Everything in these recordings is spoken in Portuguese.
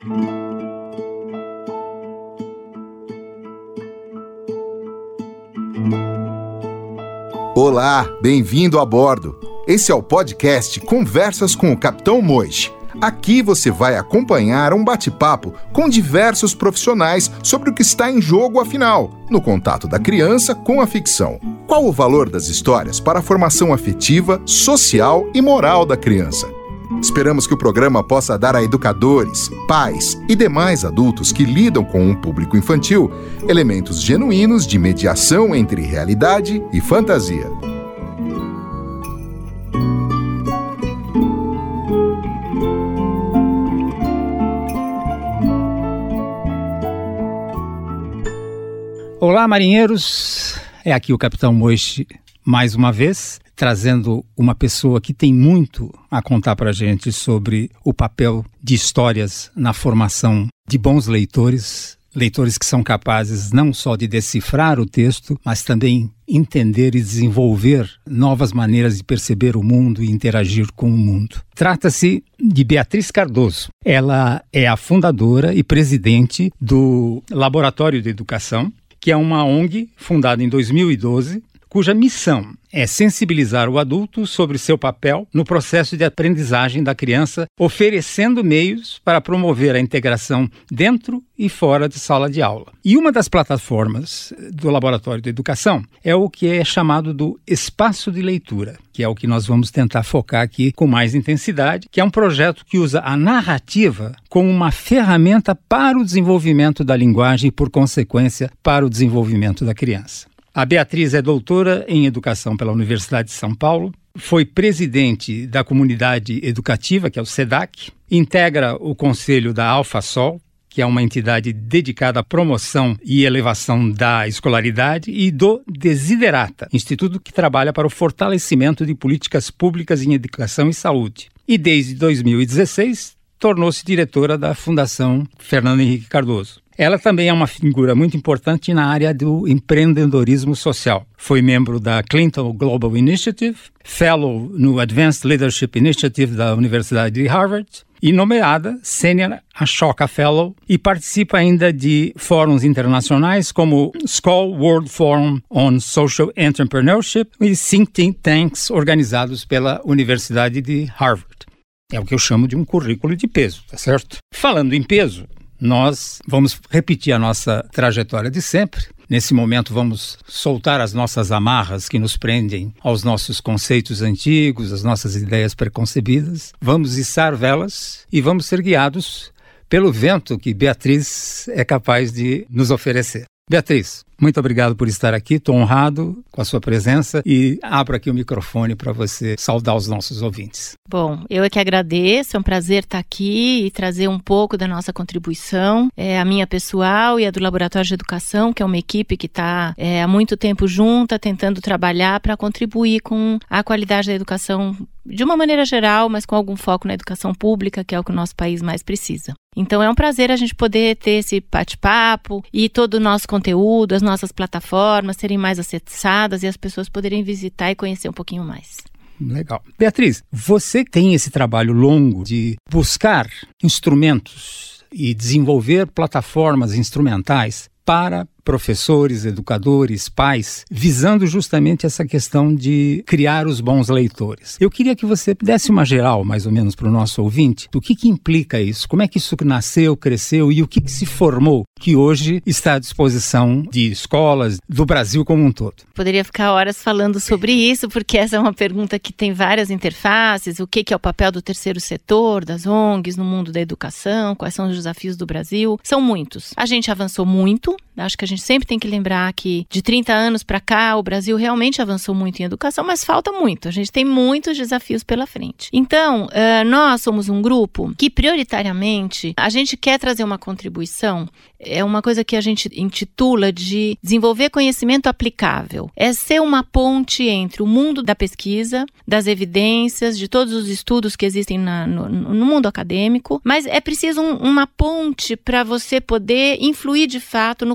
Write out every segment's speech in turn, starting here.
Olá, bem-vindo a bordo. Esse é o podcast Conversas com o Capitão Mois. Aqui você vai acompanhar um bate-papo com diversos profissionais sobre o que está em jogo afinal, no contato da criança com a ficção. Qual o valor das histórias para a formação afetiva, social e moral da criança? Esperamos que o programa possa dar a educadores, pais e demais adultos que lidam com um público infantil elementos genuínos de mediação entre realidade e fantasia. Olá, marinheiros! É aqui o Capitão Mois mais uma vez, trazendo uma pessoa que tem muito a contar para a gente sobre o papel de histórias na formação de bons leitores, leitores que são capazes não só de decifrar o texto, mas também entender e desenvolver novas maneiras de perceber o mundo e interagir com o mundo. Trata-se de Beatriz Cardoso. Ela é a fundadora e presidente do Laboratório de Educação, que é uma ONG fundada em 2012, cuja missão é sensibilizar o adulto sobre seu papel no processo de aprendizagem da criança, oferecendo meios para promover a integração dentro e fora de sala de aula. E uma das plataformas do Laboratório de Educação é o que é chamado do Espaço de Leitura, que é o que nós vamos tentar focar aqui com mais intensidade, que é um projeto que usa a narrativa como uma ferramenta para o desenvolvimento da linguagem e, por consequência, para o desenvolvimento da criança. A Beatriz é doutora em Educação pela Universidade de São Paulo, foi presidente da comunidade educativa, que é o SEDAC, integra o conselho da AlphaSol, que é uma entidade dedicada à promoção e elevação da escolaridade, e do Desiderata, instituto que trabalha para o fortalecimento de políticas públicas em educação e saúde. E desde 2016, tornou-se diretora da Fundação Fernando Henrique Cardoso. Ela também é uma figura muito importante na área do empreendedorismo social. Foi membro da Clinton Global Initiative, Fellow no Advanced Leadership Initiative da Universidade de Harvard e nomeada Senior Ashoka Fellow, e participa ainda de fóruns internacionais como Skoll World Forum on Social Entrepreneurship e think tanks organizados pela Universidade de Harvard. É o que eu chamo de um currículo de peso, tá certo? Falando em peso, nós vamos repetir a nossa trajetória de sempre. Nesse momento vamos soltar as nossas amarras que nos prendem aos nossos conceitos antigos, às nossas ideias preconcebidas. Vamos içar velas e vamos ser guiados pelo vento que Beatriz é capaz de nos oferecer. Beatriz, muito obrigado por estar aqui, estou honrado com a sua presença e abro aqui o microfone para você saudar os nossos ouvintes. Bom, eu é que agradeço, é um prazer estar aqui e trazer um pouco da nossa contribuição, a minha pessoal e a do Laboratório de Educação, que é uma equipe que está há muito tempo junta, tentando trabalhar para contribuir com a qualidade da educação de uma maneira geral, mas com algum foco na educação pública, que é o que o nosso país mais precisa. Então é um prazer a gente poder ter esse bate-papo e todo o nosso conteúdo, as nossas plataformas serem mais acessadas e as pessoas poderem visitar e conhecer um pouquinho mais. Legal. Beatriz, você tem esse trabalho longo de buscar instrumentos e desenvolver plataformas instrumentais para professores, educadores, pais, visando justamente essa questão de criar os bons leitores. Eu queria que você desse uma geral, mais ou menos, para o nosso ouvinte, do que implica isso, como é que isso nasceu, cresceu e o que se formou, que hoje está à disposição de escolas do Brasil como um todo. Poderia ficar horas falando sobre isso, porque essa é uma pergunta que tem várias interfaces, o que é o papel do terceiro setor, das ONGs no mundo da educação, quais são os desafios do Brasil, são muitos. A gente avançou muito, acho que a gente sempre tem que lembrar que de 30 anos para cá o Brasil realmente avançou muito em educação, mas falta muito, a gente tem muitos desafios pela frente. Então, nós somos um grupo que prioritariamente a gente quer trazer uma contribuição, é uma coisa que a gente intitula de desenvolver conhecimento aplicável, é ser uma ponte entre o mundo da pesquisa, das evidências, de todos os estudos que existem no mundo acadêmico, mas é preciso uma ponte para você poder influir de fato no cotidiano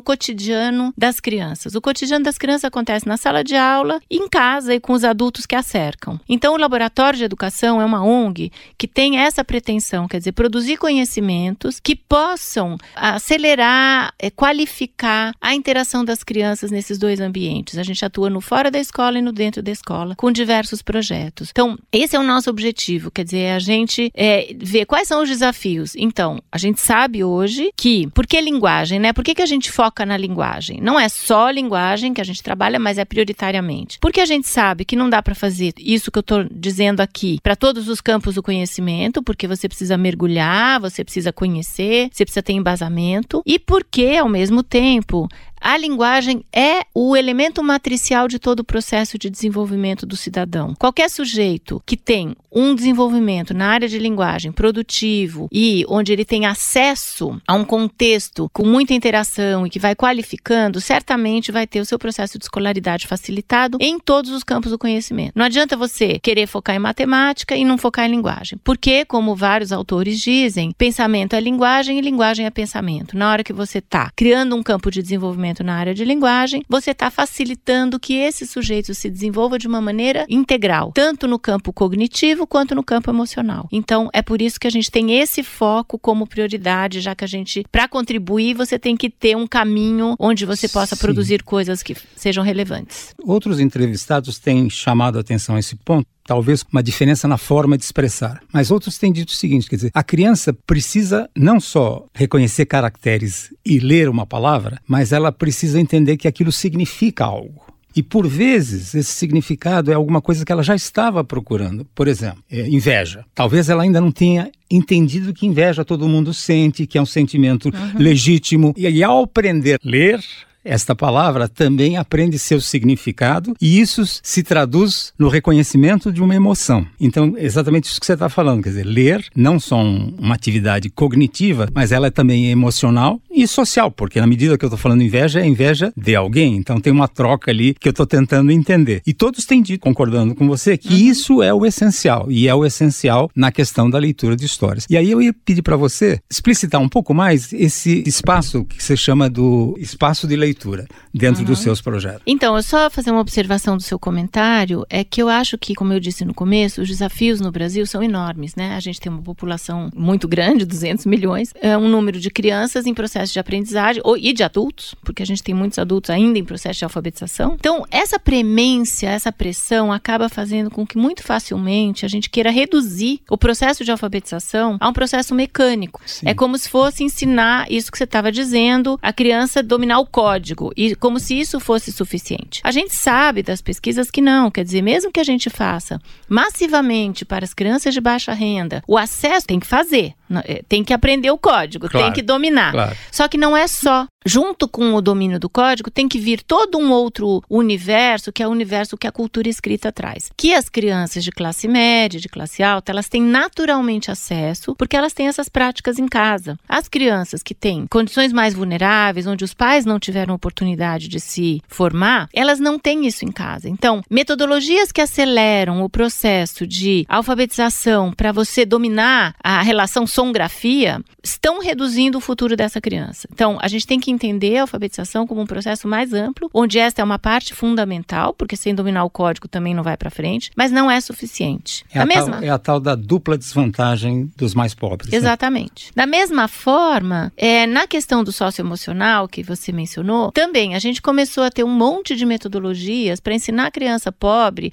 cotidiano das crianças. O cotidiano das crianças acontece na sala de aula, em casa e com os adultos que a cercam. Então, o Laboratório de Educação é uma ONG que tem essa pretensão, quer dizer, produzir conhecimentos que possam acelerar, qualificar a interação das crianças nesses dois ambientes. A gente atua no fora da escola e no dentro da escola, com diversos projetos. Então, esse é o nosso objetivo, quer dizer, a gente ver quais são os desafios. Então, a gente sabe hoje que, por que linguagem, né? Por que a gente foca na linguagem? Não é só linguagem que a gente trabalha, mas é prioritariamente. Porque a gente sabe que não dá para fazer isso que eu estou dizendo aqui para todos os campos do conhecimento, porque você precisa mergulhar, você precisa conhecer, você precisa ter embasamento, e porque, ao mesmo tempo, a linguagem é o elemento matricial de todo o processo de desenvolvimento do cidadão. Qualquer sujeito que tem um desenvolvimento na área de linguagem produtivo e onde ele tem acesso a um contexto com muita interação e que vai qualificando, certamente vai ter o seu processo de escolaridade facilitado em todos os campos do conhecimento. Não adianta você querer focar em matemática e não focar em linguagem. Porque, como vários autores dizem, pensamento é linguagem e linguagem é pensamento. Na hora que você está criando um campo de desenvolvimento na área de linguagem, você está facilitando que esse sujeito se desenvolva de uma maneira integral, tanto no campo cognitivo quanto no campo emocional. Então, é por isso que a gente tem esse foco como prioridade, já que a gente, para contribuir, você tem que ter um caminho onde você possa produzir coisas que sejam relevantes. Outros entrevistados têm chamado a atenção a esse ponto, talvez uma diferença na forma de expressar. Mas outros têm dito o seguinte, quer dizer, a criança precisa não só reconhecer caracteres e ler uma palavra, mas ela precisa entender que aquilo significa algo. E, por vezes, esse significado é alguma coisa que ela já estava procurando. Por exemplo, inveja. Talvez ela ainda não tenha entendido que inveja todo mundo sente, que é um sentimento legítimo. E ao aprender a ler esta palavra, também aprende seu significado e isso se traduz no reconhecimento de uma emoção. Então, exatamente isso que você está falando, quer dizer, ler não só uma atividade cognitiva, mas ela é também emocional e social, porque na medida que eu estou falando inveja, é inveja de alguém, então tem uma troca ali que eu estou tentando entender. E todos têm dito, concordando com você, que isso é o essencial, e é o essencial na questão da leitura de histórias. E aí eu ia pedir para você explicitar um pouco mais esse espaço que você chama do espaço de leitura dentro dos seus projetos. Então, eu só fazer uma observação do seu comentário, é que eu acho que, como eu disse no começo, os desafios no Brasil são enormes, né? A gente tem uma população muito grande, 200 milhões, um número de crianças em processo de aprendizagem e de adultos, porque a gente tem muitos adultos ainda em processo de alfabetização. Então, essa premência, essa pressão acaba fazendo com que muito facilmente a gente queira reduzir o processo de alfabetização a um processo mecânico. Sim. É como se fosse ensinar isso que você estava dizendo, a criança dominar o código, e como se isso fosse suficiente. A gente sabe das pesquisas que não, quer dizer, mesmo que a gente faça massivamente para as crianças de baixa renda, o acesso tem que fazer, tem que aprender o código, claro, tem que dominar. Claro. Só que não é só. Junto com o domínio do código, tem que vir todo um outro universo, que é o universo que a cultura escrita traz. Que as crianças de classe média, de classe alta, elas têm naturalmente acesso, porque elas têm essas práticas em casa. As crianças que têm condições mais vulneráveis, onde os pais não tiveram oportunidade de se formar, elas não têm isso em casa. Então, metodologias que aceleram o processo de alfabetização para você dominar a relação som-grafia estão reduzindo o futuro dessa criança. Então, a gente tem que entender a alfabetização como um processo mais amplo, onde esta é uma parte fundamental, porque sem dominar o código também não vai para frente, mas não é suficiente. É a tal da dupla desvantagem dos mais pobres. Exatamente. Né? Da mesma forma, na questão do socioemocional que você mencionou, também a gente começou a ter um monte de metodologias para ensinar a criança pobre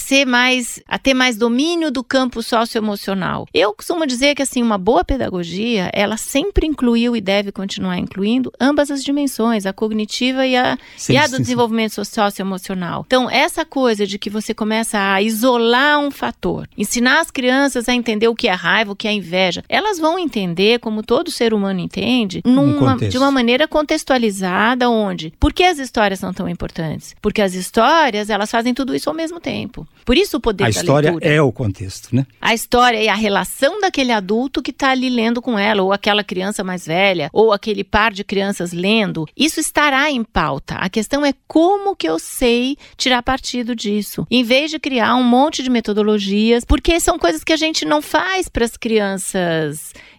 a ter mais domínio do campo socioemocional. Eu costumo dizer que assim, uma boa pedagogia, ela sempre incluiu e deve continuar incluindo ambas as dimensões, a cognitiva e a do desenvolvimento socioemocional. Então, essa coisa de que você começa a isolar um fator, ensinar as crianças a entender o que é raiva, o que é inveja, elas vão entender, como todo ser humano entende, de uma maneira contextualizada, onde? Por que as histórias são tão importantes? Porque as histórias, elas fazem tudo isso ao mesmo tempo. Por isso o poder da leitura. A história é o contexto, né? A história é a relação daquele adulto que está ali lendo com ela, ou aquela criança mais velha, ou aquele par de crianças lendo. Isso estará em pauta. A questão é como que eu sei tirar partido disso, em vez de criar um monte de metodologias, porque são coisas que a gente não faz para as crianças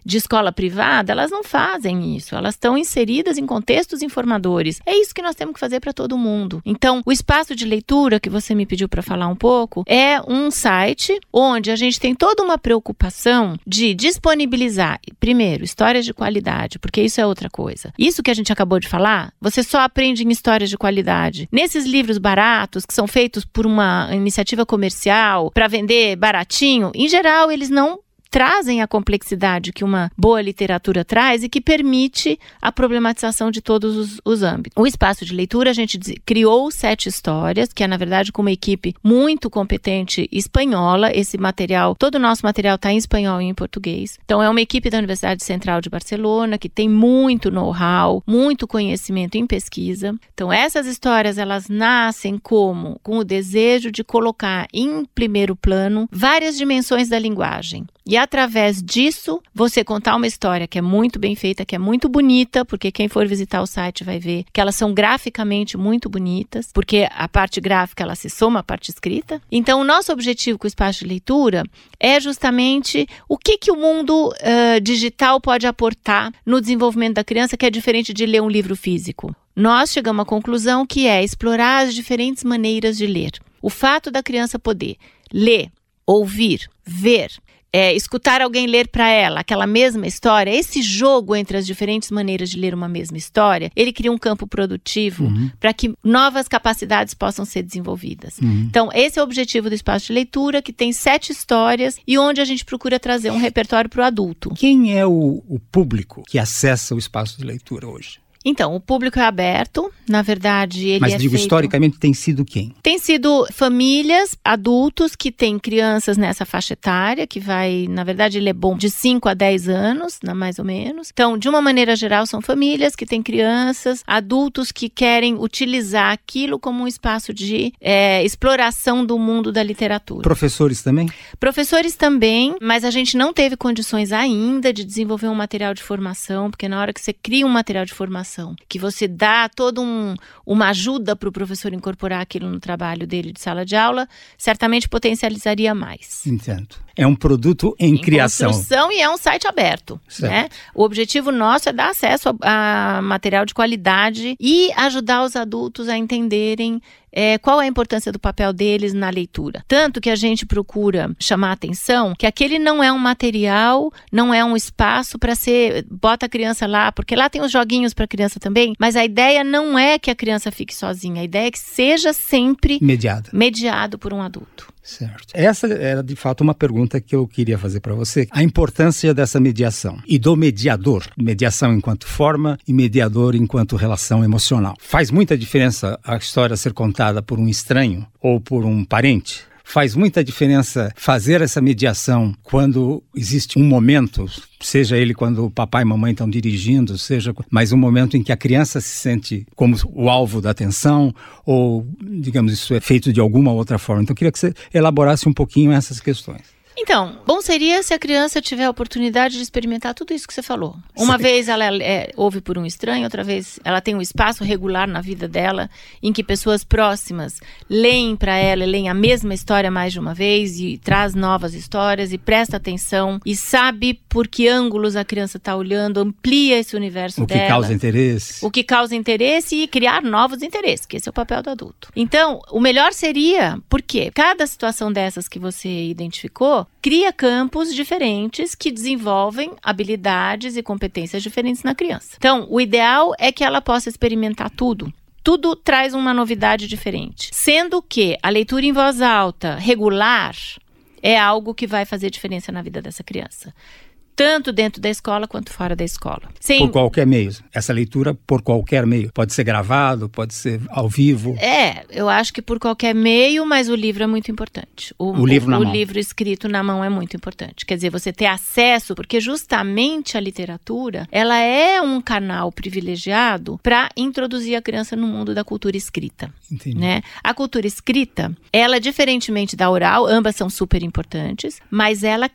de escola privada, elas não fazem isso. Elas estão inseridas em contextos informadores. É isso que nós temos que fazer para todo mundo. Então, o espaço de leitura, que você me pediu para falar um pouco, é um site onde a gente tem toda uma preocupação de disponibilizar, primeiro, histórias de qualidade, porque isso é outra coisa. Isso que a gente acabou de falar, você só aprende em histórias de qualidade. Nesses livros baratos, que são feitos por uma iniciativa comercial para vender baratinho, em geral, eles não trazem a complexidade que uma boa literatura traz e que permite a problematização de todos os âmbitos. O espaço de leitura, a gente criou 7 histórias, que é, na verdade, com uma equipe muito competente espanhola. Esse material, todo o nosso material está em espanhol e em português. Então, é uma equipe da Universidade Central de Barcelona, que tem muito know-how, muito conhecimento em pesquisa. Então, essas histórias, elas nascem com o desejo de colocar em primeiro plano várias dimensões da linguagem. E através disso, você contar uma história que é muito bem feita, que é muito bonita, porque quem for visitar o site vai ver que elas são graficamente muito bonitas, porque a parte gráfica ela se soma à parte escrita. Então, o nosso objetivo com o espaço de leitura é justamente o que o mundo digital pode aportar no desenvolvimento da criança, que é diferente de ler um livro físico. Nós chegamos à conclusão que é explorar as diferentes maneiras de ler. O fato da criança poder ler, ouvir, ver, escutar alguém ler para ela aquela mesma história, esse jogo entre as diferentes maneiras de ler uma mesma história, ele cria um campo produtivo para que novas capacidades possam ser desenvolvidas. Então, esse é o objetivo do espaço de leitura, que tem 7 histórias e onde a gente procura trazer um repertório para o adulto. Quem é o público que acessa o espaço de leitura hoje? Então, o público é aberto, na verdade ele Mas digo, historicamente tem sido quem? Tem sido famílias, adultos que têm crianças nessa faixa etária, que vai, na verdade ele é bom de 5 a 10 anos, mais ou menos. Então, de uma maneira geral, são famílias que têm crianças, adultos que querem utilizar aquilo como um espaço de exploração do mundo da literatura. Professores também? Professores também, mas a gente não teve condições ainda de desenvolver um material de formação, porque na hora que você cria um material de formação, que você dá toda uma ajuda para o professor incorporar aquilo no trabalho dele de sala de aula, certamente potencializaria mais. Entendo. É um produto em criação. Construção e é um site aberto. Né? O objetivo nosso é dar acesso a material de qualidade e ajudar os adultos a entenderem qual é a importância do papel deles na leitura. Tanto que a gente procura chamar a atenção que aquele não é um material, não é um espaço para bota a criança lá, porque lá tem os joguinhos para a criança também, mas a ideia não é que a criança fique sozinha, a ideia é que seja sempre mediado por um adulto. Certo. Essa era, de fato, uma pergunta que eu queria fazer para você. A importância dessa mediação e do mediador. Mediação enquanto forma e mediador enquanto relação emocional. Faz muita diferença a história ser contada por um estranho ou por um parente? Faz muita diferença fazer essa mediação quando existe um momento, seja ele quando o papai e mamãe estão dirigindo, seja mais um momento em que a criança se sente como o alvo da atenção, ou, digamos, isso é feito de alguma outra forma. Então, eu queria que você elaborasse um pouquinho essas questões. Então, bom seria se a criança tiver a oportunidade de experimentar tudo isso que você falou. Uma vez ela ouve por um estranho, outra vez ela tem um espaço regular na vida dela em que pessoas próximas leem para ela, leem a mesma história mais de uma vez e traz novas histórias e presta atenção e sabe por que ângulos a criança está olhando, amplia esse universo dela. O que causa interesse. O que causa interesse e criar novos interesses, que esse é o papel do adulto. Então, o melhor seria, porque cada situação dessas que você identificou cria campos diferentes que desenvolvem habilidades e competências diferentes na criança. Então, o ideal é que ela possa experimentar tudo. Tudo traz uma novidade diferente. Sendo que a leitura em voz alta regular é algo que vai fazer diferença na vida dessa criança. Tanto dentro da escola quanto fora da escola. Por qualquer meio. Essa leitura por qualquer meio. Pode ser gravado, pode ser ao vivo. Eu acho que por qualquer meio, mas o livro é muito importante. O livro escrito na mão é muito importante. Quer dizer, você ter acesso, porque justamente a literatura, ela é um canal privilegiado para introduzir a criança no mundo da cultura escrita. Entendi. Né? A cultura escrita, ela, diferentemente da oral, ambas são super importantes, mas ela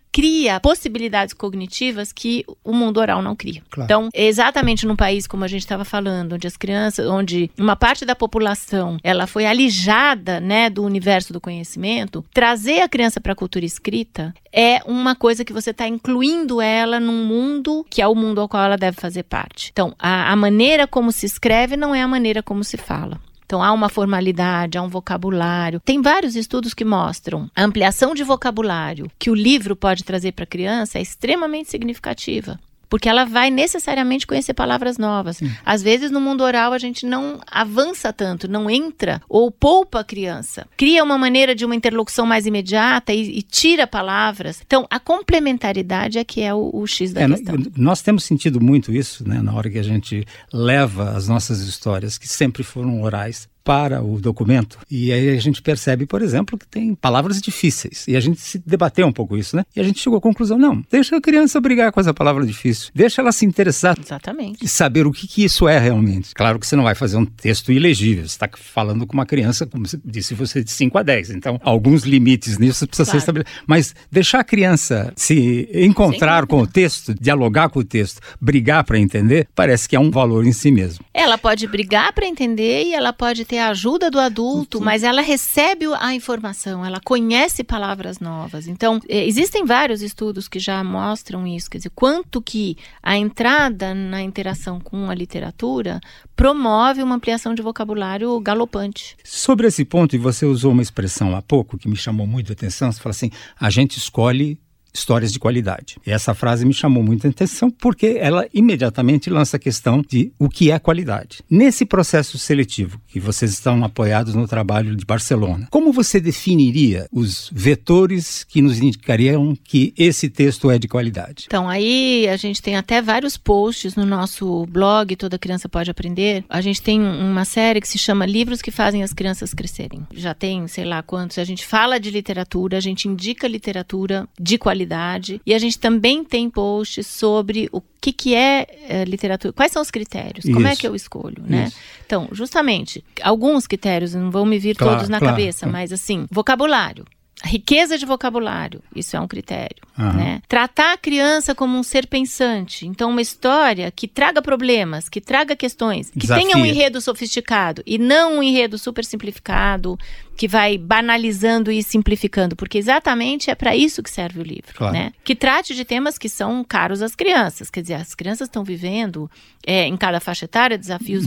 cria possibilidades cognitivas que o mundo oral não cria. Claro. Então, exatamente num país como a gente estava falando, onde as crianças, onde uma parte da população, ela foi alijada, né, do universo do conhecimento, trazer a criança para a cultura escrita é uma coisa que você está incluindo ela num mundo que é o mundo ao qual ela deve fazer parte. Então, a maneira como se escreve não é a maneira como se fala. Então, há uma formalidade, há um vocabulário. Tem vários estudos que mostram a ampliação de vocabulário que o livro pode trazer para a criança é extremamente significativa. Porque ela vai necessariamente conhecer palavras novas. Sim. Às vezes, no mundo oral, a gente não avança tanto, não entra ou poupa a criança. Cria uma maneira de uma interlocução mais imediata e tira palavras. Então, a complementaridade é que é o X da questão. Nós temos sentido muito isso, né, na hora que a gente leva as nossas histórias, que sempre foram orais, para o documento, e aí a gente percebe, por exemplo, que tem palavras difíceis, e a gente se debateu um pouco isso, né? E a gente chegou à conclusão, não, deixa a criança brigar com essa palavra difícil, deixa ela se interessar. Exatamente. E saber o que isso é realmente. Claro que você não vai fazer um texto ilegível, você está falando com uma criança, como você disse, você de 5 a 10, então alguns limites nisso precisam ser estabelecidos, mas deixar a criança se encontrar com o texto, dialogar com o texto, brigar para entender, parece que é um valor em si mesmo. Ela pode brigar para entender e ela pode ter a ajuda do adulto, sim, mas ela recebe a informação, ela conhece palavras novas. Então, existem vários estudos que já mostram isso, quer dizer, quanto que a entrada na interação com a literatura promove uma ampliação de vocabulário galopante. Sobre esse ponto, e você usou uma expressão há pouco que me chamou muito a atenção, você fala assim, a gente escolhe histórias de qualidade. E essa frase me chamou muito a atenção porque ela imediatamente lança a questão de o que é qualidade. Nesse processo seletivo, que vocês estão apoiados no trabalho de Barcelona, como você definiria os vetores que nos indicariam que esse texto é de qualidade? Então, aí a gente tem até vários posts no nosso blog, Toda Criança Pode Aprender. A gente tem uma série que se chama Livros que Fazem as Crianças Crescerem. Já tem, sei lá quantos. A gente fala de literatura, a gente indica literatura de qualidade. E a gente também tem posts sobre o que é literatura, quais são os critérios, como é que eu escolho, né? Então, justamente, alguns critérios, não vão me vir todos na cabeça, mas assim, vocabulário. A riqueza de vocabulário, isso é um critério, né? Tratar a criança como um ser pensante. Então, uma história que traga problemas, que traga questões, que tenha um enredo sofisticado e não um enredo super simplificado, que vai banalizando e simplificando, porque exatamente é para isso que serve o livro, né? Que trate de temas que são caros às crianças, quer dizer, as crianças estão vivendo em cada faixa etária desafios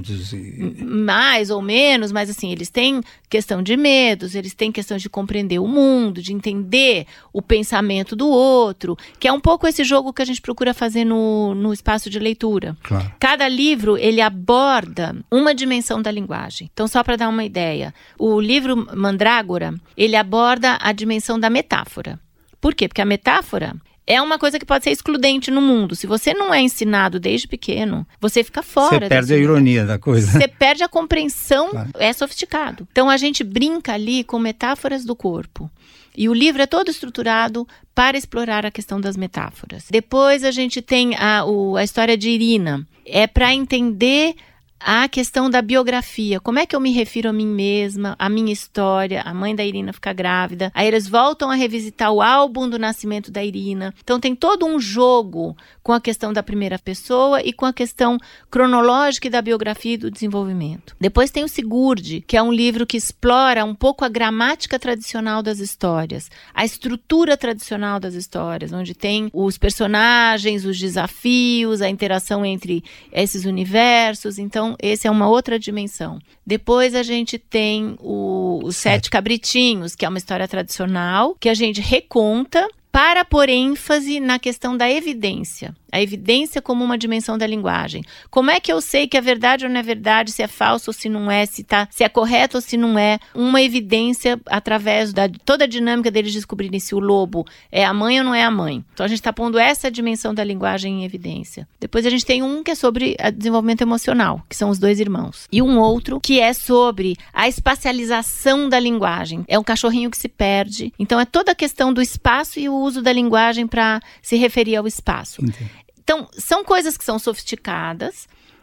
mais ou menos, mas assim, eles têm questão de medos, eles têm questão de compreender o mundo, de entender o pensamento do outro, que é um pouco esse jogo que a gente procura fazer no espaço de leitura. Claro. Cada livro, ele aborda uma dimensão da linguagem. Então, só para dar uma ideia, o livro Mandrágora, ele aborda a dimensão da metáfora. Por quê? Porque a metáfora é uma coisa que pode ser excludente no mundo. Se você não é ensinado desde pequeno, você fica fora. Você perde a ironia da coisa. Você perde a compreensão, é sofisticado. Então, a gente brinca ali com metáforas do corpo. E o livro é todo estruturado para explorar a questão das metáforas. Depois, a gente tem a história de Irina. É para entender a questão da biografia, como é que eu me refiro a mim mesma, a minha história, a mãe da Irina fica grávida, aí eles voltam a revisitar o álbum do nascimento da Irina, então tem todo um jogo com a questão da primeira pessoa e com a questão cronológica e da biografia e do desenvolvimento. Depois tem o Sigurd, que é um livro que explora um pouco a gramática tradicional das histórias, a estrutura tradicional das histórias, onde tem os personagens, os desafios, a interação entre esses universos, então essa é uma outra dimensão. Depois a gente tem os 7 Cabritinhos, que é uma história tradicional, que a gente reconta para pôr ênfase na questão da evidência. A evidência como uma dimensão da linguagem. Como é que eu sei que é verdade ou não é verdade, se é falso ou se não é, se é correto ou se não é? Uma evidência através de toda a dinâmica deles descobrirem se o lobo é a mãe ou não é a mãe. Então a gente está pondo essa dimensão da linguagem em evidência. Depois a gente tem um que é sobre desenvolvimento emocional, que são os 2 irmãos. E um outro que é sobre a espacialização da linguagem. É um cachorrinho que se perde. Então é toda a questão do espaço e o uso da linguagem para se referir ao espaço. Entendi. Então, são coisas que são sofisticadas,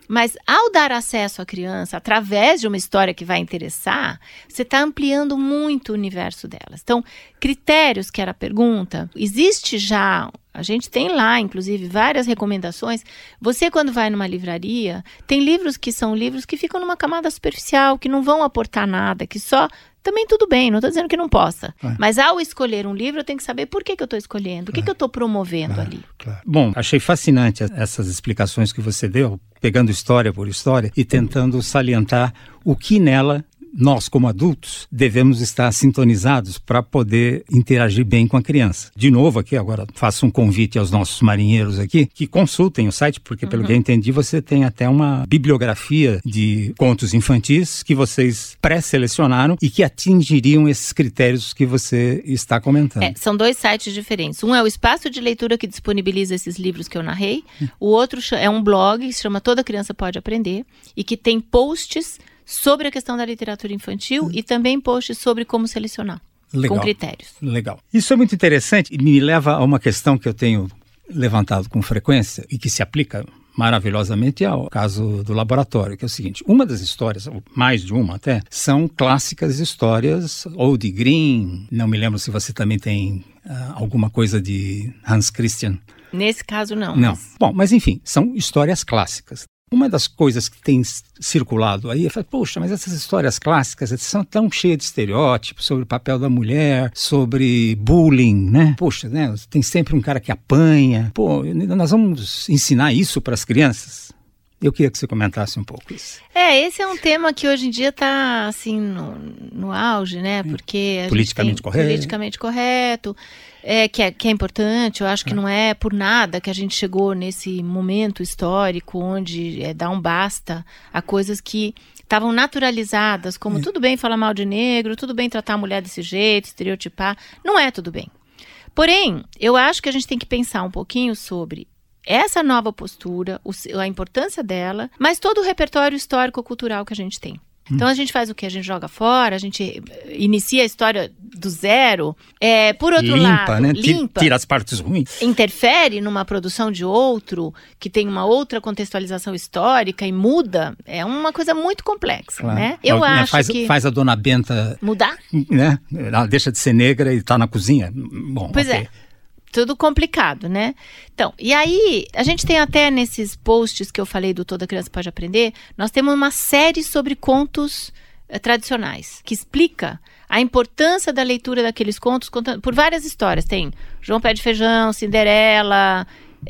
Mas ao dar acesso à criança, através de uma história que vai interessar, você está ampliando muito o universo delas. Então, critérios, que era a pergunta, existe já... A gente tem lá, inclusive, várias recomendações. Você, quando vai numa livraria, tem livros que são livros que ficam numa camada superficial, que não vão aportar nada, que só... Também tudo bem, não estou dizendo que não possa. Mas ao escolher um livro, eu tenho que saber por que eu estou escolhendo, o que eu estou promovendo ali. Bom, achei fascinante essas explicações que você deu, pegando história por história e tentando salientar o que nela... Nós, como adultos, devemos estar sintonizados para poder interagir bem com a criança. De novo aqui, agora faço um convite aos nossos marinheiros aqui, que consultem o site, porque pelo que eu entendi, você tem até uma bibliografia de contos infantis que vocês pré-selecionaram e que atingiriam esses critérios que você está comentando. São 2 sites diferentes. Um é o Espaço de Leitura, que disponibiliza esses livros que eu narrei. O outro é um blog que se chama Toda Criança Pode Aprender e que tem posts sobre a questão da literatura infantil e também posts sobre como selecionar, com critérios. Legal. Isso é muito interessante e me leva a uma questão que eu tenho levantado com frequência e que se aplica maravilhosamente ao caso do laboratório, que é o seguinte: uma das histórias, ou mais de uma até, são clássicas histórias ou de Grimm, não me lembro se você também tem alguma coisa de Hans Christian. Nesse caso não. Não. Bom, mas enfim, são histórias clássicas. Uma das coisas que tem circulado aí é, poxa, mas essas histórias clássicas são tão cheias de estereótipos sobre o papel da mulher, sobre bullying, né? Poxa, né? Tem sempre um cara que apanha. Pô, nós vamos ensinar isso para as crianças? Eu queria que você comentasse um pouco isso. Esse é um tema que hoje em dia está assim, no auge, né? Porque a politicamente correto. Politicamente correto. Que é importante, eu acho que não é por nada que a gente chegou nesse momento histórico onde dá um basta a coisas que estavam naturalizadas, como tudo bem falar mal de negro, tudo bem tratar a mulher desse jeito, estereotipar, não é tudo bem. Porém, eu acho que a gente tem que pensar um pouquinho sobre essa nova postura, a importância dela, mas todo o repertório histórico-cultural que a gente tem. Então a gente faz o quê? A gente joga fora, a gente inicia a história do zero. Por outro lado, né? Tira as partes ruins. Interfere numa produção de outro, que tem uma outra contextualização histórica e muda. É uma coisa muito complexa, né? Eu acho que... Faz a Dona Benta... Mudar? Né? Ela deixa de ser negra e está na cozinha. Bom, pois é. Tudo complicado, né? Então, e aí, a gente tem até nesses posts que eu falei do Toda Criança Pode Aprender, nós temos uma série sobre contos tradicionais, que explica a importância da leitura daqueles contos por várias histórias. Tem João Pé de Feijão, Cinderela,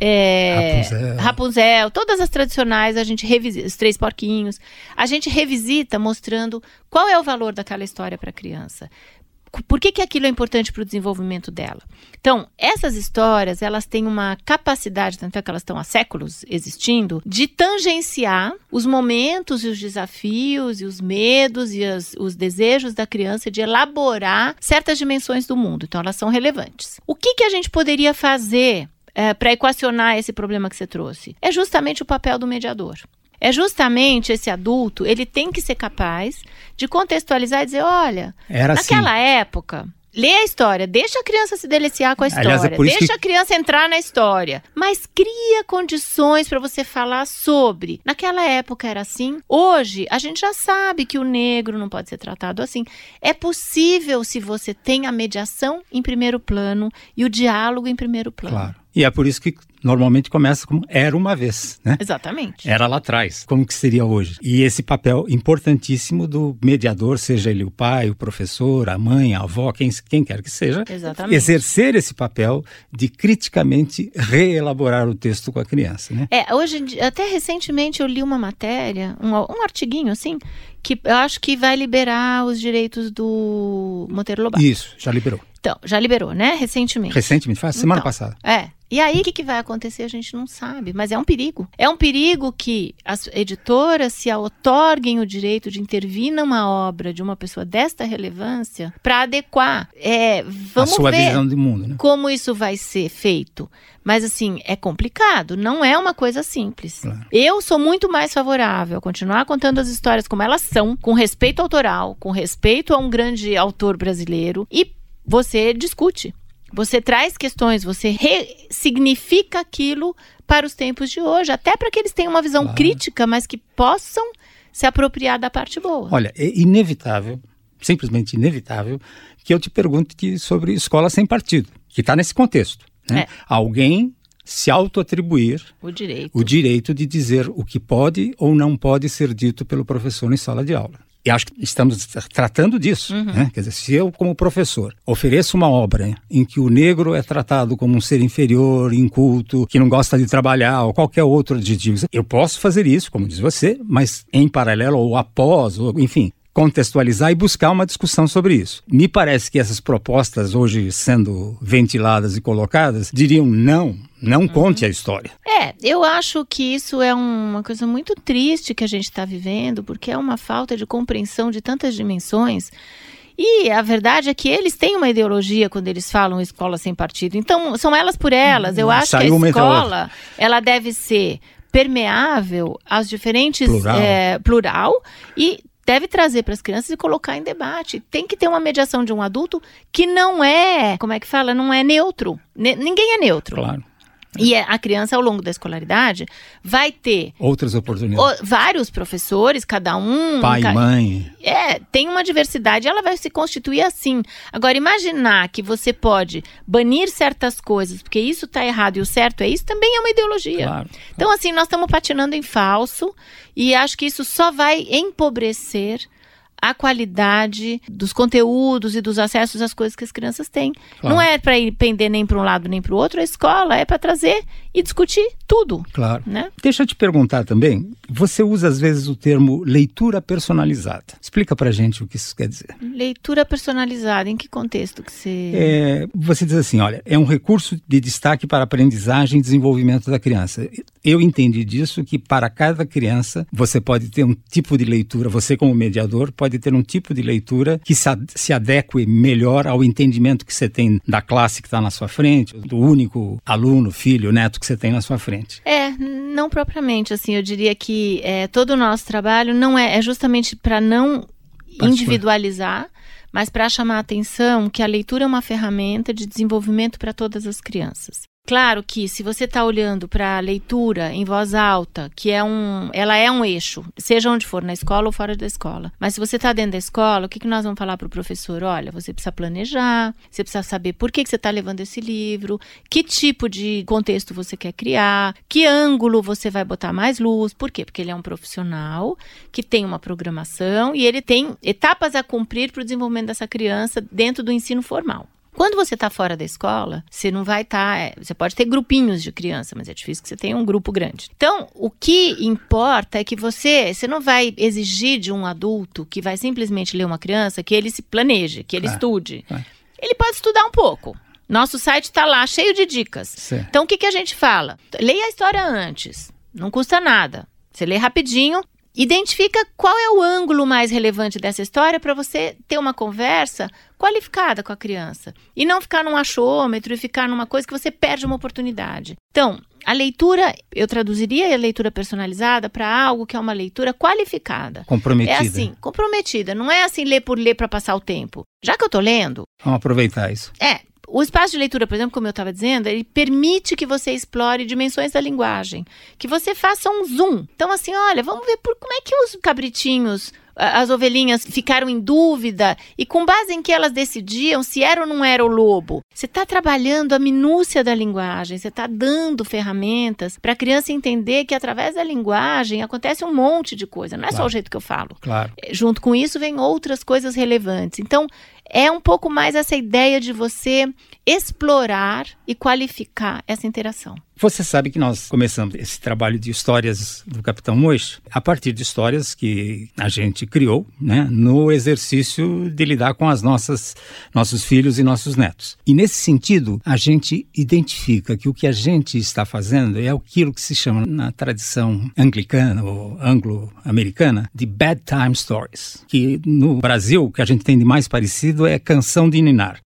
Rapunzel, todas as tradicionais, a gente revisita, Os Três Porquinhos, a gente revisita mostrando qual é o valor daquela história para a criança. Por que aquilo é importante para o desenvolvimento dela? Então, essas histórias, elas têm uma capacidade, tanto é que elas estão há séculos existindo, de tangenciar os momentos e os desafios e os medos e os desejos da criança de elaborar certas dimensões do mundo. Então, elas são relevantes. O que a gente poderia fazer para equacionar esse problema que você trouxe? É justamente o papel do mediador. É justamente esse adulto, ele tem que ser capaz de contextualizar e dizer, olha, naquela época, lê a história, deixa a criança se deliciar com a história, aliás, deixa a criança entrar na história, mas cria condições para você falar sobre. Naquela época era assim, hoje a gente já sabe que o negro não pode ser tratado assim. É possível se você tem a mediação em primeiro plano e o diálogo em primeiro plano. Claro. E é por isso que normalmente começa como era uma vez, né? Exatamente. Era lá atrás. Como que seria hoje? E esse papel importantíssimo do mediador, seja ele o pai, o professor, a mãe, a avó, quem quer que seja. Exatamente. Exercer esse papel de criticamente reelaborar o texto com a criança, né? Hoje, até recentemente eu li uma matéria, um artiguinho assim, que eu acho que vai liberar os direitos do Monteiro Lobato. Isso, já liberou. Então, já liberou, né? Recentemente. Recentemente, faz semana passada. E aí, o que vai acontecer, a gente não sabe, mas é um perigo. É um perigo que as editoras se outorguem o direito de intervir numa obra de uma pessoa desta relevância para adequar. Vamos a sua ver visão de mundo, né? Como isso vai ser feito. Mas, assim, é complicado, não é uma coisa simples. Claro. Eu sou muito mais favorável a continuar contando as histórias como elas são, com respeito autoral, com respeito a um grande autor brasileiro, e você discute. Você traz questões, você ressignifica aquilo para os tempos de hoje, até para que eles tenham uma visão crítica, mas que possam se apropriar da parte boa. Olha, é inevitável, simplesmente inevitável, que eu te pergunte sobre escola sem partido, que está nesse contexto. Né? Alguém se auto-atribuir o direito de dizer o que pode ou não pode ser dito pelo professor em sala de aula. E acho que estamos tratando disso. Né? Quer dizer, se eu, como professor, ofereço uma obra em que o negro é tratado como um ser inferior, inculto, que não gosta de trabalhar, ou qualquer outro adjetivo, eu posso fazer isso, como diz você, mas em paralelo ou após, ou, enfim, contextualizar e buscar uma discussão sobre isso. Me parece que essas propostas hoje sendo ventiladas e colocadas diriam não conte a história. Eu acho que isso é uma coisa muito triste que a gente está vivendo, porque é uma falta de compreensão de tantas dimensões. E a verdade é que eles têm uma ideologia quando eles falam escola sem partido. Então, são elas por elas. Eu acho que a escola, ela deve ser permeável aos diferentes... plural e deve trazer para as crianças e colocar em debate. Tem que ter uma mediação de um adulto que não é, não é neutro. Ninguém é neutro. Claro. E a criança, ao longo da escolaridade, vai ter... outras oportunidades. Vários professores, cada um... pai, mãe. Tem uma diversidade, ela vai se constituir assim. Agora, imaginar que você pode banir certas coisas, porque isso está errado e o certo é isso, também é uma ideologia. Claro. Então, assim, nós estamos patinando em falso e acho que isso só vai empobrecer a qualidade dos conteúdos e dos acessos às coisas que as crianças têm. Claro. Não é para ir pender nem para um lado nem para o outro, a escola é para trazer e discutir tudo. Claro. Né? Deixa eu te perguntar também, você usa às vezes o termo leitura personalizada. Explica pra gente o que isso quer dizer. Leitura personalizada, em que contexto que você... Você diz assim, olha, é um recurso de destaque para a aprendizagem e desenvolvimento da criança. Eu entendi disso que para cada criança você pode ter um tipo de leitura, você como mediador pode ter um tipo de leitura que se adeque melhor ao entendimento que você tem da classe que está na sua frente, do único aluno, filho, neto que você tem na sua frente. Não propriamente, assim, eu diria que todo o nosso trabalho não é justamente para não individualizar, mas para chamar a atenção que a leitura é uma ferramenta de desenvolvimento para todas as crianças. Claro que se você está olhando para a leitura em voz alta, ela é um eixo, seja onde for, na escola ou fora da escola. Mas se você está dentro da escola, o que nós vamos falar para o professor? Olha, você precisa planejar, você precisa saber por que você está levando esse livro, que tipo de contexto você quer criar, que ângulo você vai botar mais luz. Por quê? Porque ele é um profissional que tem uma programação e ele tem etapas a cumprir para o desenvolvimento dessa criança dentro do ensino formal. Quando você está fora da escola, você não vai estar... você pode ter grupinhos de criança, mas é difícil que você tenha um grupo grande. Então, o que importa é que você não vai exigir de um adulto que vai simplesmente ler uma criança que ele se planeje, que ele estude. Ele pode estudar um pouco. Nosso site está lá, cheio de dicas. Certo. Então, o que a gente fala? Leia a história antes. Não custa nada. Você lê rapidinho. Identifica qual é o ângulo mais relevante dessa história para você ter uma conversa qualificada com a criança. E não ficar num achômetro e ficar numa coisa que você perde uma oportunidade. Então, a leitura, eu traduziria a leitura personalizada para algo que é uma leitura qualificada. Comprometida. É assim, comprometida. Não é assim ler por ler para passar o tempo. Já que eu estou lendo... vamos aproveitar isso. O espaço de leitura, por exemplo, como eu estava dizendo, ele permite que você explore dimensões da linguagem, que você faça um zoom. Então, assim, olha, vamos ver como é que os cabritinhos, as ovelhinhas ficaram em dúvida e com base em que elas decidiam se era ou não era o lobo. Você está trabalhando a minúcia da linguagem, você está dando ferramentas para a criança entender que através da linguagem acontece um monte de coisa, não é só o jeito que eu falo. Claro. Junto com isso vem outras coisas relevantes. Então, é um pouco mais essa ideia de você explorar e qualificar essa interação. Você sabe que nós começamos esse trabalho de histórias do Capitão Mois a partir de histórias que a gente criou, né, no exercício de lidar com nossos filhos e nossos netos. E nesse sentido, a gente identifica que o que a gente está fazendo é aquilo que se chama na tradição anglicana ou anglo-americana de bedtime stories, que no Brasil o que a gente tem de mais parecido é canção de ninar.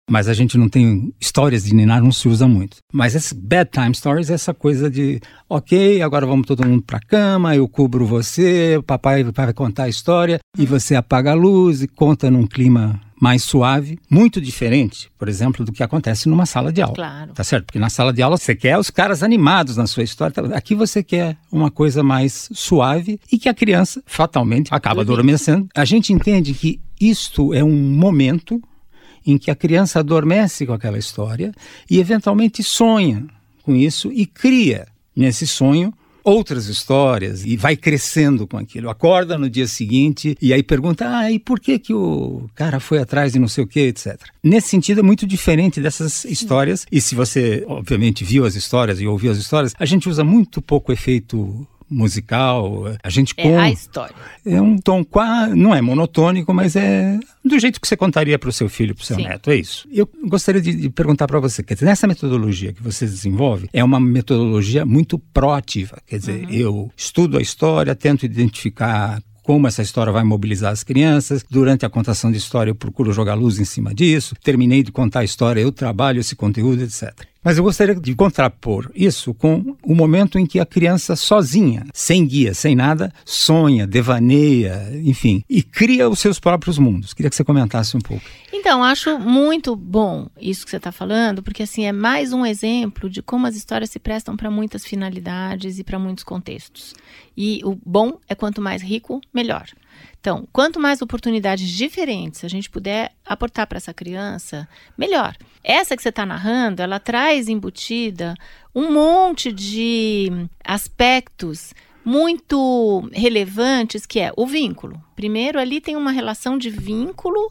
mas a gente não tem histórias de ninar, não se usa muito. Mas esse bedtime stories é essa coisa de, ok, agora vamos todo mundo pra cama, eu cubro você, o papai vai contar a história e você apaga a luz e conta num clima mais suave, muito diferente, por exemplo, do que acontece numa sala de aula. Claro. Tá certo? Porque na sala de aula você quer os caras animados na sua história. Aqui você quer uma coisa mais suave e que a criança fatalmente acaba adormecendo. A gente entende que isto é um momento em que a criança adormece com aquela história e eventualmente sonha com isso e cria nesse sonho outras histórias e vai crescendo com aquilo. Acorda no dia seguinte e aí pergunta, e por que o cara foi atrás de não sei o que, etc. Nesse sentido é muito diferente dessas histórias e se você, obviamente, viu as histórias e ouviu as histórias, a gente usa muito pouco efeito musical, a gente a história. É um tom quase, não é monotônico, mas é do jeito que você contaria para o seu filho, para o seu neto, é isso. Eu gostaria de perguntar para você, quer dizer, nessa metodologia que você desenvolve, é uma metodologia muito proativa, quer dizer, eu estudo a história, tento identificar como essa história vai mobilizar as crianças. Durante a contação de história eu procuro jogar luz em cima disso. Terminei de contar a história, eu trabalho esse conteúdo, etc. Mas eu gostaria de contrapor isso com o momento em que a criança sozinha, sem guia, sem nada, sonha, devaneia, enfim, e cria os seus próprios mundos. Queria que você comentasse um pouco. Então, acho muito bom isso que você está falando, porque assim, é mais um exemplo de como as histórias se prestam para muitas finalidades e para muitos contextos. E o bom é quanto mais rico, melhor. Então, quanto mais oportunidades diferentes a gente puder aportar para essa criança, melhor. Essa que você está narrando, ela traz embutida um monte de aspectos muito relevantes, que é o vínculo. Primeiro, ali tem uma relação de vínculo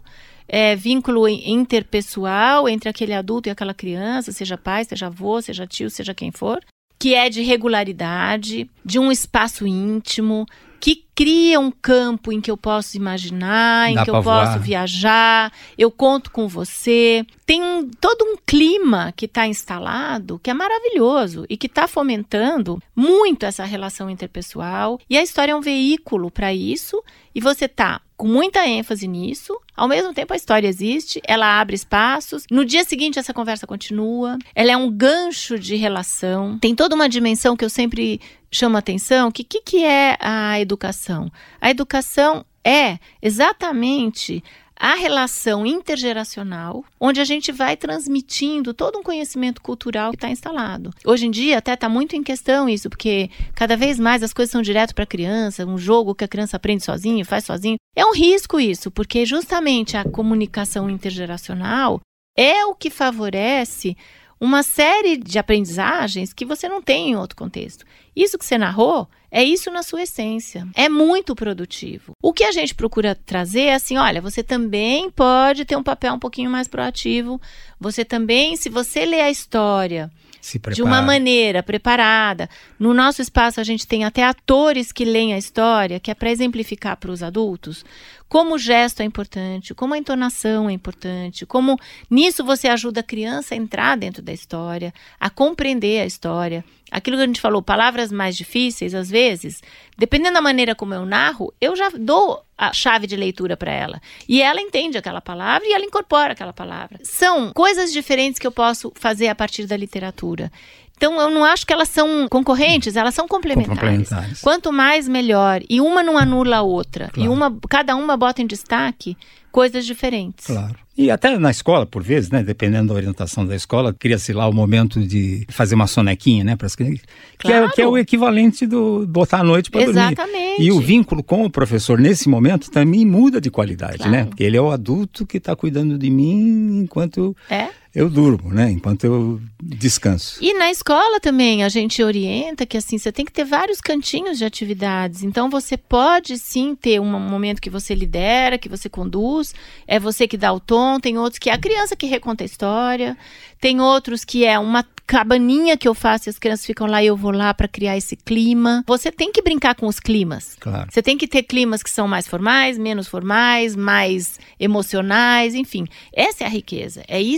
interpessoal entre aquele adulto e aquela criança, seja pai, seja avô, seja tio, seja quem for, que é de regularidade, de um espaço íntimo, que cria um campo em que eu posso imaginar, em que eu posso viajar, eu conto com você. Tem todo um clima que está instalado, que é maravilhoso e que está fomentando muito essa relação interpessoal. E a história é um veículo para isso, e você está com muita ênfase nisso. Ao mesmo tempo, a história existe, ela abre espaços. No dia seguinte, essa conversa continua. Ela é um gancho de relação. Tem toda uma dimensão que eu sempre chamo a atenção, que é a educação? A educação é exatamente a relação intergeracional, onde a gente vai transmitindo todo um conhecimento cultural que está instalado. Hoje em dia até está muito em questão isso, porque cada vez mais as coisas são direto para a criança, um jogo que a criança aprende sozinho, faz sozinho. É um risco isso, porque justamente a comunicação intergeracional é o que favorece uma série de aprendizagens que você não tem em outro contexto. Isso que você narrou é isso na sua essência. É muito produtivo. O que a gente procura trazer é assim, olha, você também pode ter um papel um pouquinho mais proativo. Você também, se você ler a história de uma maneira preparada. No nosso espaço a gente tem até atores que leem a história, que é para exemplificar para os adultos como o gesto é importante, como a entonação é importante, como nisso você ajuda a criança a entrar dentro da história, a compreender a história. Aquilo que a gente falou, palavras mais difíceis, às vezes, dependendo da maneira como eu narro, eu já dou a chave de leitura para ela. E ela entende aquela palavra e ela incorpora aquela palavra. São coisas diferentes que eu posso fazer a partir da literatura. Então, eu não acho que elas são concorrentes, elas são complementares. Quanto mais, melhor. E uma não anula a outra. Claro. E cada uma bota em destaque coisas diferentes. Claro. E até na escola, por vezes, né, dependendo da orientação da escola, cria-se lá o momento de fazer uma sonequinha, né, para as crianças, claro. que é o equivalente do botar à noite para dormir. Exatamente. E o vínculo com o professor, nesse momento, também muda de qualidade, claro. Né? Porque ele é o adulto que está cuidando de mim enquanto eu durmo, né, enquanto eu descanso. E na escola também a gente orienta que assim, você tem que ter vários cantinhos de atividades. Então você pode sim ter um momento que você lidera, que você conduz, é você que dá o tom. Tem outros que é a criança que reconta a história, tem outros que é uma cabaninha que eu faço e as crianças ficam lá e eu vou lá para criar esse clima. Você tem que brincar com os climas. Claro. Você tem que ter climas que são mais formais, menos formais, mais emocionais, enfim. Essa é a riqueza. É isso que é o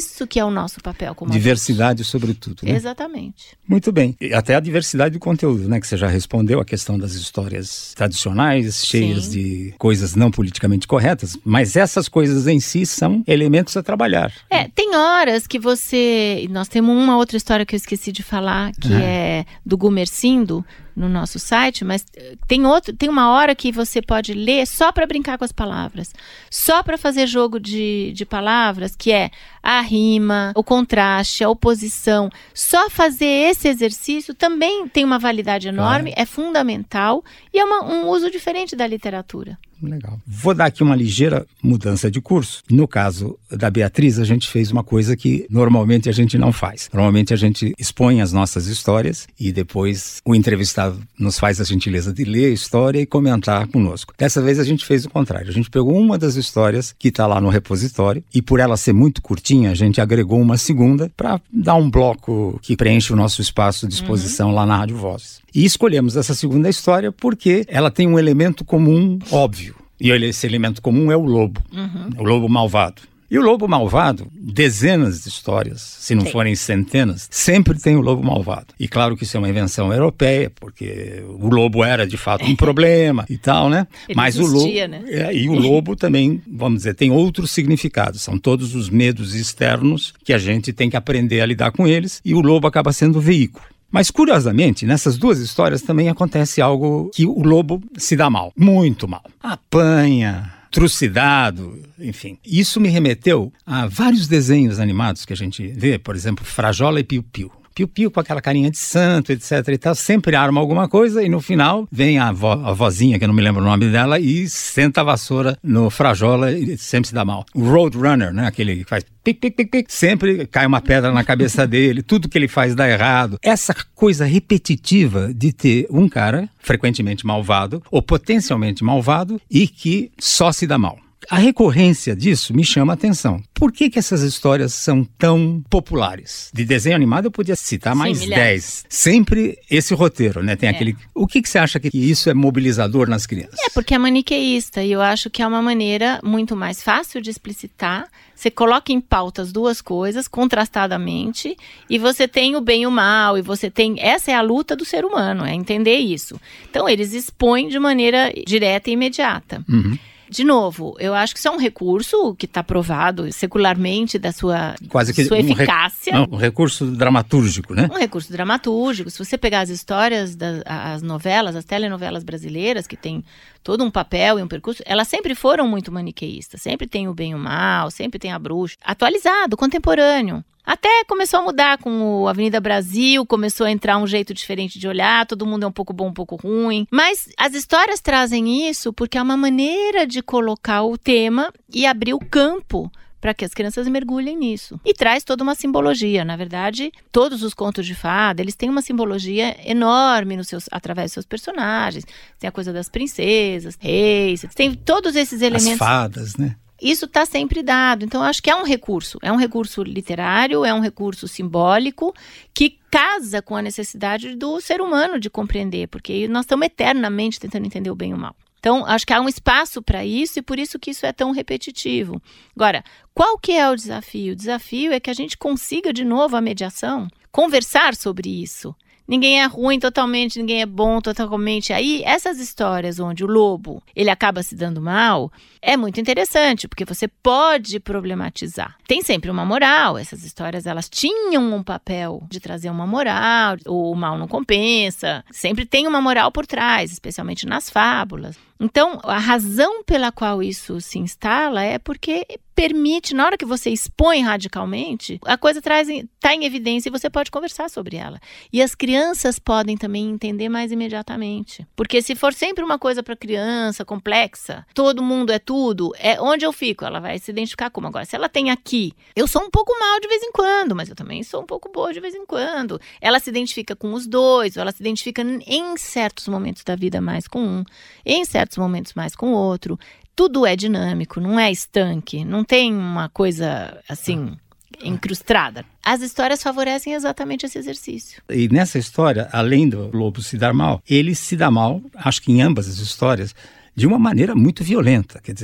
o nosso papel como diversidade, sobretudo, né? Exatamente. Muito bem. E até a diversidade do conteúdo, né? Que você já respondeu, a questão das histórias tradicionais, cheias Sim. de coisas não politicamente corretas, mas essas coisas em si são elementos a trabalhar. Tem horas que você... Nós temos uma outra história que eu esqueci de falar, que é do Gumercindo, no nosso site, mas tem uma hora que você pode ler só para brincar com as palavras, só para fazer jogo de palavras, que é a rima, o contraste, a oposição. Só fazer esse exercício também tem uma validade enorme, é fundamental e é um uso diferente da literatura. Legal. Vou dar aqui uma ligeira mudança de curso. No caso da Beatriz, a gente fez uma coisa que normalmente a gente não faz. Normalmente a gente expõe as nossas histórias e depois o entrevistado nos faz a gentileza de ler a história e comentar conosco. Dessa vez a gente fez o contrário. A gente pegou uma das histórias que está lá no repositório e por ela ser muito curtinha, a gente agregou uma segunda para dar um bloco que preenche o nosso espaço de exposição lá na Rádio Vozes. E escolhemos essa segunda história porque ela tem um elemento comum óbvio. E esse elemento comum é o lobo, o lobo malvado. E o lobo malvado, dezenas de histórias, se não forem centenas, sempre tem o lobo malvado. E claro que isso é uma invenção europeia, porque o lobo era de fato um problema e tal, né? Mas existia, né? E o lobo também, vamos dizer, tem outros significados. São todos os medos externos que a gente tem que aprender a lidar com eles. E o lobo acaba sendo o veículo. Mas, curiosamente, nessas duas histórias também acontece algo que o lobo se dá mal, muito mal. Apanha, trucidado, enfim. Isso me remeteu a vários desenhos animados que a gente vê, por exemplo, Frajola e Piu-Piu. Piu-Piu com aquela carinha de santo, etc e tal, sempre arma alguma coisa e no final vem a vozinha, que eu não me lembro o nome dela, e senta a vassoura no Frajola e sempre se dá mal. O Roadrunner, né, aquele que faz pic, pic, pic, pic, sempre cai uma pedra na cabeça dele, tudo que ele faz dá errado. Essa coisa repetitiva de ter um cara frequentemente malvado ou potencialmente malvado e que só se dá mal. A recorrência disso me chama a atenção. Por que essas histórias são tão populares? De desenho animado eu podia citar mais 10. Sempre esse roteiro, né? Tem aquele... O que você acha que isso é mobilizador nas crianças? Porque é maniqueísta e eu acho que é uma maneira muito mais fácil de explicitar. Você coloca em pauta as duas coisas, contrastadamente, e você tem o bem e o mal, e você tem... Essa é a luta do ser humano, é entender isso. Então, eles expõem de maneira direta e imediata. De novo, eu acho que isso é um recurso que está provado secularmente da sua eficácia. Um recurso dramatúrgico, né? Um recurso dramatúrgico. Se você pegar as histórias, as novelas, as telenovelas brasileiras, que tem todo um papel e um percurso, elas sempre foram muito maniqueístas. Sempre tem o bem e o mal, sempre tem a bruxa. Atualizado, contemporâneo. Até começou a mudar com o Avenida Brasil, começou a entrar um jeito diferente de olhar, todo mundo é um pouco bom, um pouco ruim. Mas as histórias trazem isso porque é uma maneira de colocar o tema e abrir o campo para que as crianças mergulhem nisso. E traz toda uma simbologia. Na verdade, todos os contos de fada, eles têm uma simbologia enorme através dos seus personagens. Tem a coisa das princesas, reis, tem todos esses elementos. As fadas, né? Isso está sempre dado. Então, eu acho que é um recurso literário, é um recurso simbólico que casa com a necessidade do ser humano de compreender, porque nós estamos eternamente tentando entender o bem e o mal. Então, acho que há um espaço para isso e por isso que isso é tão repetitivo. Agora, qual que é o desafio? O desafio é que a gente consiga de novo a mediação, conversar sobre isso. Ninguém é ruim totalmente, ninguém é bom totalmente. Aí, essas histórias onde o lobo, ele acaba se dando mal, é muito interessante, porque você pode problematizar. Tem sempre uma moral, essas histórias, elas tinham um papel de trazer uma moral, o mal não compensa, sempre tem uma moral por trás, especialmente nas fábulas. Então, a razão pela qual isso se instala é porque permite, na hora que você expõe radicalmente, a coisa está em evidência e você pode conversar sobre ela. E as crianças podem também entender mais imediatamente. Porque se for sempre uma coisa para criança, complexa, todo mundo é tudo, é onde eu fico, ela vai se identificar como. Agora, se ela tem aqui, eu sou um pouco mal de vez em quando, mas eu também sou um pouco boa de vez em quando. Ela se identifica com os dois, ou ela se identifica em certos momentos da vida mais com um, em certos momentos mais com o outro. Tudo é dinâmico, não é estanque, não tem uma coisa assim incrustada. As histórias favorecem exatamente esse exercício. E nessa história, além do lobo se dar mal, ele se dá mal, acho que em ambas as histórias, de uma maneira muito violenta. Quer dizer,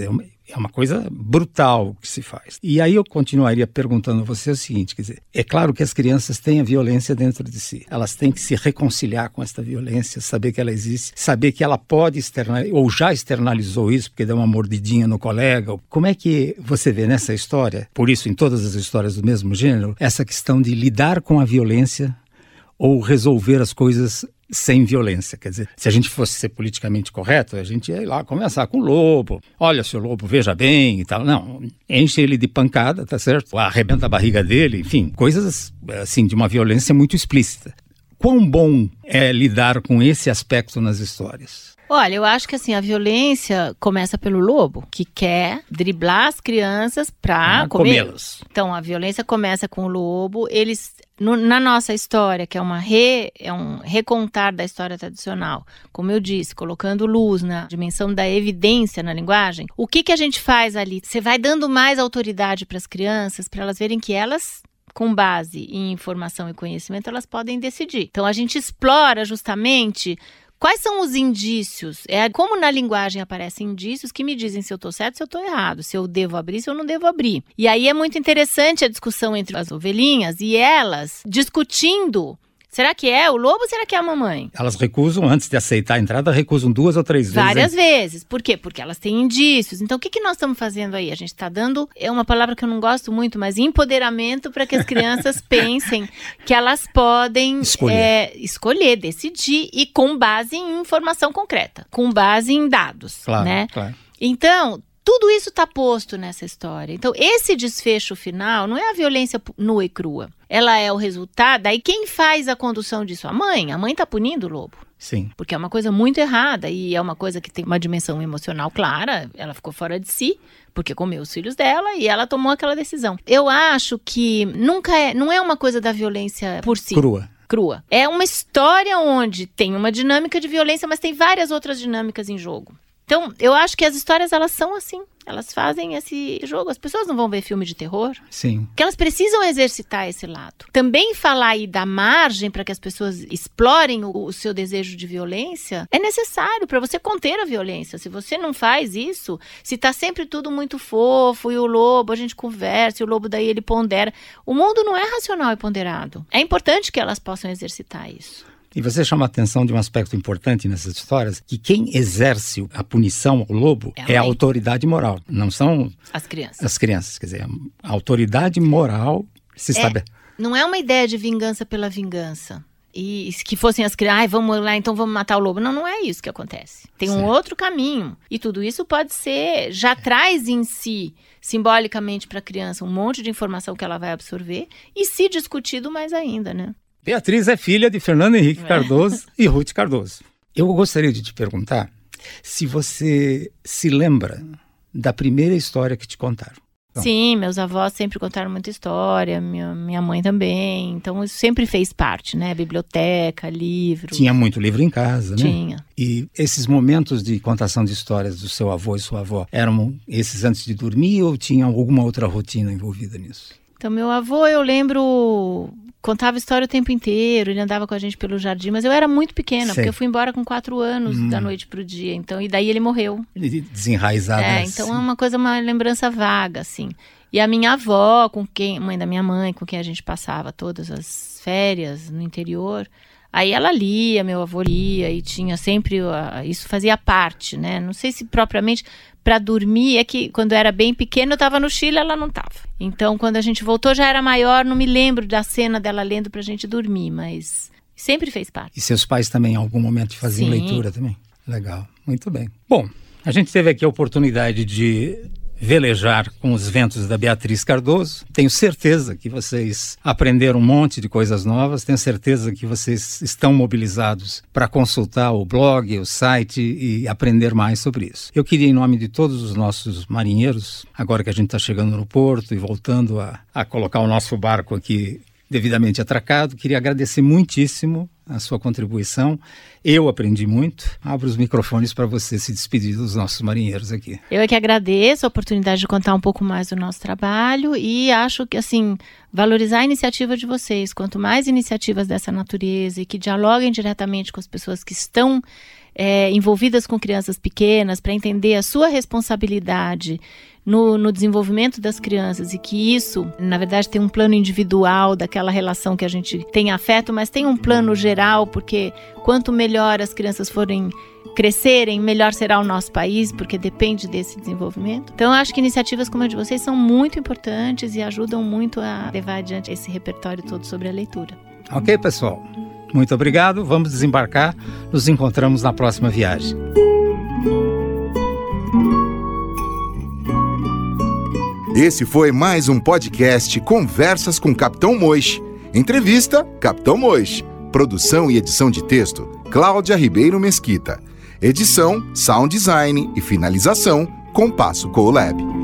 É uma coisa brutal que se faz. E aí eu continuaria perguntando a você o seguinte, quer dizer, é claro que as crianças têm a violência dentro de si. Elas têm que se reconciliar com esta violência, saber que ela existe, saber que ela pode externalizar, ou já externalizou isso, porque deu uma mordidinha no colega. Como é que você vê nessa história, por isso em todas as histórias do mesmo gênero, essa questão de lidar com a violência ou resolver as coisas sem violência? Quer dizer, se a gente fosse ser politicamente correto, a gente ia ir lá conversar com o lobo. Olha, seu lobo, veja bem e tal. Não, enche ele de pancada, tá certo? Arrebenta a barriga dele, enfim, coisas assim de uma violência muito explícita. Quão bom é lidar com esse aspecto nas histórias? Olha, eu acho que assim, a violência começa pelo lobo, que quer driblar as crianças para comê-los. Então, a violência começa com o lobo. Eles, na nossa história, que é um recontar da história tradicional, como eu disse, colocando luz na dimensão da evidência na linguagem, o que a gente faz ali? Você vai dando mais autoridade para as crianças, para elas verem que elas, com base em informação e conhecimento, elas podem decidir. Então, a gente explora justamente quais são os indícios? É como na linguagem aparecem indícios que me dizem se eu estou certo, se eu estou errado, se eu devo abrir, se eu não devo abrir. E aí é muito interessante a discussão entre as ovelhinhas e elas discutindo. Será que é o lobo ou será que é a mamãe? Elas recusam, antes de aceitar a entrada, recusam 2 ou 3 vezes. Várias vezes. Por quê? Porque elas têm indícios. Então, o que nós estamos fazendo aí? A gente está dando, é uma palavra que eu não gosto muito, mas empoderamento para que as crianças pensem que elas podem escolher, decidir e com base em informação concreta, com base em dados. Claro, né? Claro. Então, tudo isso está posto nessa história. Então, esse desfecho final não é a violência nua e crua. Ela é o resultado. Daí, quem faz a condução disso? A mãe. A mãe está punindo o lobo. Sim. Porque é uma coisa muito errada e é uma coisa que tem uma dimensão emocional clara. Ela ficou fora de si, porque comeu os filhos dela e ela tomou aquela decisão. Eu acho que não é uma coisa da violência por si. Crua. É uma história onde tem uma dinâmica de violência, mas tem várias outras dinâmicas em jogo. Então, eu acho que as histórias, elas são assim. Elas fazem esse jogo. As pessoas não vão ver filme de terror. Sim. Porque elas precisam exercitar esse lado. Também falar e dar margem para que as pessoas explorem o seu desejo de violência é necessário para você conter a violência. Se você não faz isso, se tá sempre tudo muito fofo e o lobo, a gente conversa, e o lobo daí ele pondera. O mundo não é racional e ponderado. É importante que elas possam exercitar isso. E você chama a atenção de um aspecto importante nessas histórias, que quem exerce a punição ao lobo é a autoridade moral, não são as crianças. As crianças, quer dizer, a autoridade moral se estabelece. Não é uma ideia de vingança pela vingança. E que fossem as crianças, vamos lá, então vamos matar o lobo. Não é isso que acontece. Tem um outro caminho. E tudo isso pode ser, já traz em si, simbolicamente para a criança, um monte de informação que ela vai absorver e se discutido mais ainda, né? Beatriz é filha de Fernando Henrique Cardoso e Ruth Cardoso. Eu gostaria de te perguntar se você se lembra da primeira história que te contaram. Então, sim, meus avós sempre contaram muita história, minha mãe também. Então, isso sempre fez parte, né? Biblioteca, livro. Tinha muito livro em casa, né? Tinha. E esses momentos de contação de histórias do seu avô e sua avó, eram esses antes de dormir ou tinha alguma outra rotina envolvida nisso? Então, meu avô, eu lembro, contava história o tempo inteiro, ele andava com a gente pelo jardim, mas eu era muito pequena, porque eu fui embora com 4 anos da noite pro dia, então, e daí ele morreu. Desenraizado. Então é uma lembrança vaga, assim. E a minha avó, mãe da minha mãe, com quem a gente passava todas as férias no interior, aí ela lia, meu avô lia, e tinha sempre, isso fazia parte, né? Não sei se propriamente para dormir, é que quando eu era bem pequena eu estava no Chile, ela não estava. Então, quando a gente voltou, já era maior, não me lembro da cena dela lendo pra gente dormir, mas sempre fez parte. E seus pais também, em algum momento, faziam leitura também? Legal, muito bem. Bom, a gente teve aqui a oportunidade de velejar com os ventos da Beatriz Cardoso. Tenho certeza que vocês aprenderam um monte de coisas novas, tenho certeza que vocês estão mobilizados para consultar o blog, o site e aprender mais sobre isso. Eu queria, em nome de todos os nossos marinheiros, agora que a gente está chegando no porto e voltando a colocar o nosso barco aqui devidamente atracado, queria agradecer muitíssimo a sua contribuição. Eu aprendi muito. Abro os microfones para você se despedir dos nossos marinheiros aqui. Eu é que agradeço a oportunidade de contar um pouco mais do nosso trabalho e acho que, assim, valorizar a iniciativa de vocês. Quanto mais iniciativas dessa natureza e que dialoguem diretamente com as pessoas que estão envolvidas com crianças pequenas, para entender a sua responsabilidade no desenvolvimento das crianças e que isso, na verdade, tem um plano individual daquela relação que a gente tem afeto, mas tem um plano geral, porque quanto melhor as crianças forem crescerem, melhor será o nosso país, porque depende desse desenvolvimento. Então, eu acho que iniciativas como a de vocês são muito importantes e ajudam muito a levar adiante esse repertório todo sobre a leitura. Ok, pessoal. Muito obrigado. Vamos desembarcar. Nos encontramos na próxima viagem. Esse foi mais um podcast Conversas com Capitão Mois. Entrevista, Capitão Mois. Produção e edição de texto, Cláudia Ribeiro Mesquita. Edição, sound design e finalização, Compasso Colab.